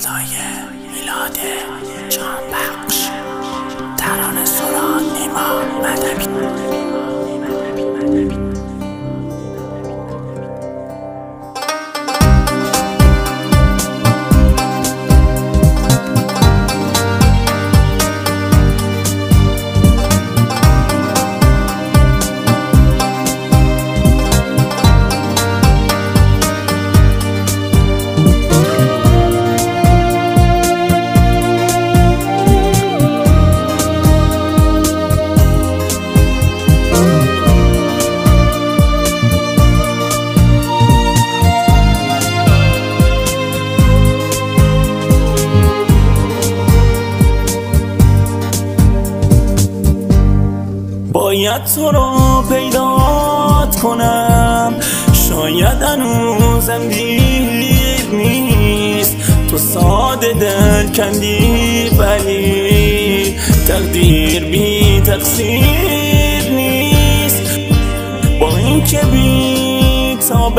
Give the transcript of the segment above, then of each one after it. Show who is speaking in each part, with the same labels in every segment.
Speaker 1: صدای میلاد جانبخش، ترانه سرا نیما مدبی.
Speaker 2: باید تو رو پیدات کنم، شاید هنوزم دیر نیست. تو ساده دل کندی ولی تقدیر بی تقصیر نیست. با این که بی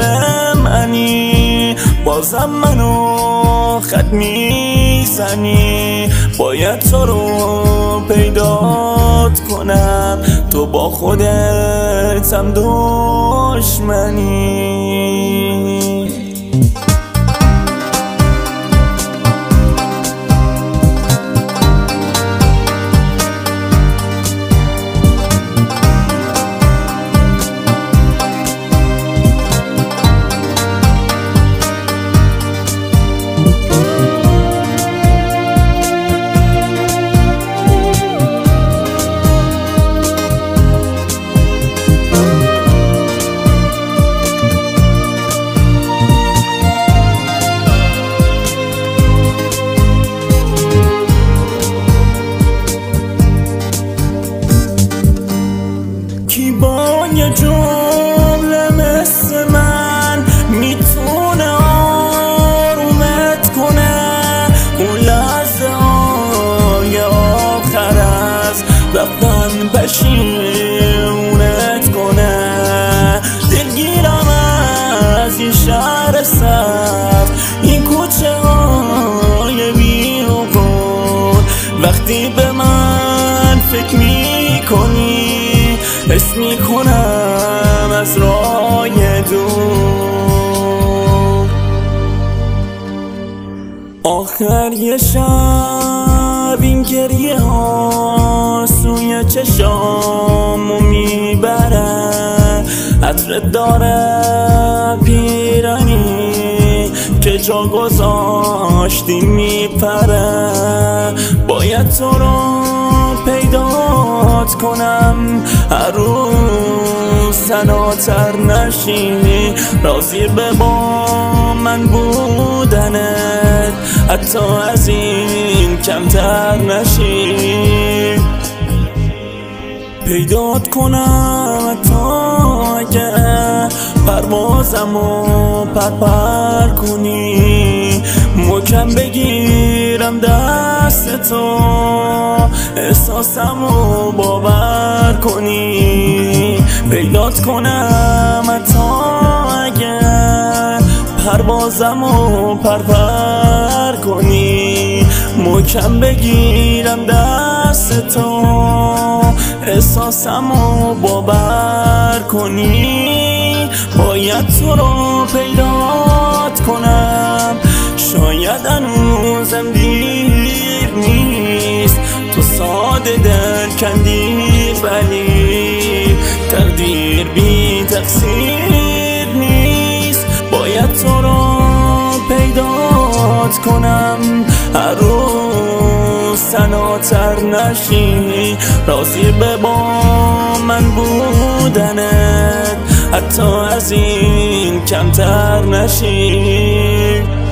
Speaker 2: تابم بازم منو خط میزنی. باید تو رو پیدات کنم، تو با خودتم دشمنی. کی با یه جمله مثل من میتونه آرومت کنه؟ اون لحظه های آخر از رفتن پشیمونت کنه. دلگیرم از این شهر سبز، این کوچه های بی‌وقوف. وقتی به من فکر میکنی حس میکنم از راه دور. آخر یه شب این گریه ها سوی چشامو میبره. عطرت داره پیرانی که جا گذاشتی میپره. باید تو رو پیدات کنم، هر روز تناتر نشی. راضی به با من بودنت، حتی از این کمتر نشی. پیدات کنم حتی اگه پروازمو پر کنی. محکم بگیرم دست تو، احساسمو باور کنی. پیدات کنم حتی اگه پروازمو پر کنی. محکم بگیرم دست تو، احساسمو باور کنی. باید تو رو پیدات کنم، شاید هنوزم دیر نیست. تو ساده دل کندی ولی تقدیر بی تقصیر نیست. باید تو رو پیدات کنم، هر روز تناتر نشی. راضی به با من بودنت، حتی از این کمتر نشی.